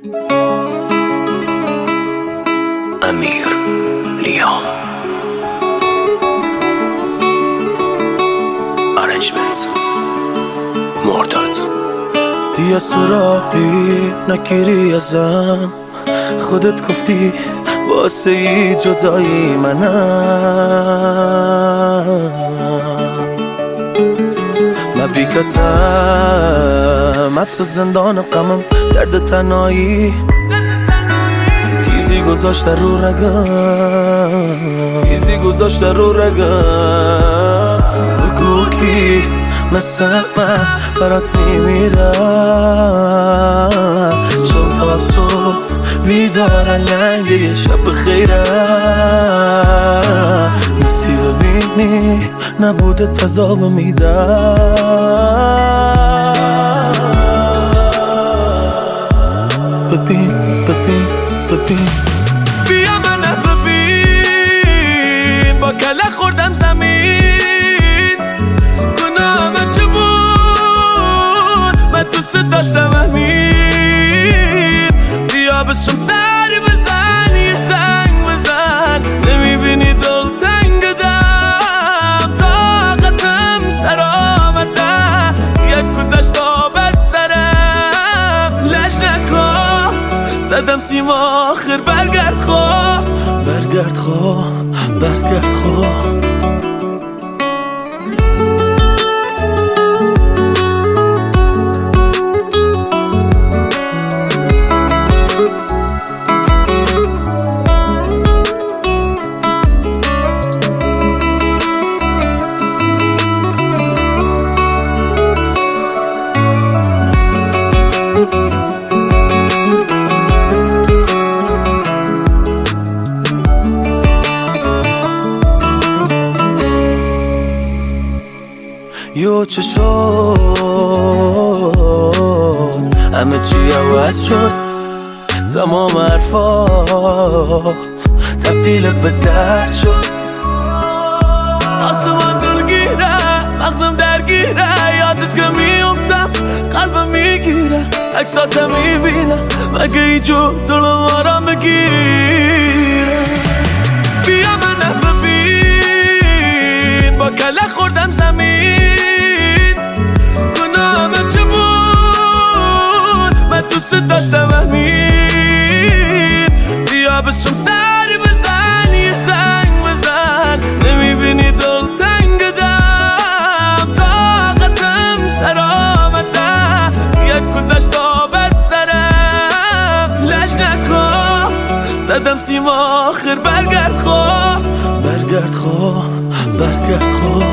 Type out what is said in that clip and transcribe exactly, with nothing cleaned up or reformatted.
امیر لیام ارنجمنت مرداد. دیگه سراغی نگیری ازم، خودت گفتی واسه ای جدایی منم. نبی کسم حبس زندان غمم، درد تنهایی تیزی گذاشته رو رگم، تیزی گذاشته رو رگم. بگو کی مثل من برات میمیرم، چون تا صبح بیدار لنگ یه شب خیرم. نیستی ببینی نبوده تذاب میدم. ببین ببین ببین بیا منو ببین، با کله خوردم زمین. گناه من چه بود؟ من دوست داشتم همین. بیا بچم سری بزن، یه زنگ بزن. نمیبینی دل تنگدم، طاقتم سر آمده. یک گذشت تا بر سرم، لج نکن زدم سیم آخر. برگرد خواه، برگرد خواه، برگرد خواه. یو چه شد، همه چی عوض شد. تمام حرفات تبدیل به درد شد. آسمان دلگیره، مغزم درگیره. یادت که میافتم قلبم میگیره. عکساتم میبینم مگه ایجور دلم آرام بگیره. بیا منو ببین، با کله خوردم زمین. گناه من چه بود؟ من دوست داشتم همین. بیا بچم سری بزن، یه زنگ بزن. نمیبینی دل تنگدم، طاقتم سر آمده. یک گذشت تا بر سرم، لج نکن زدم سیم آخر. برگرد خواه، برگرد خواه، برگرد خواه.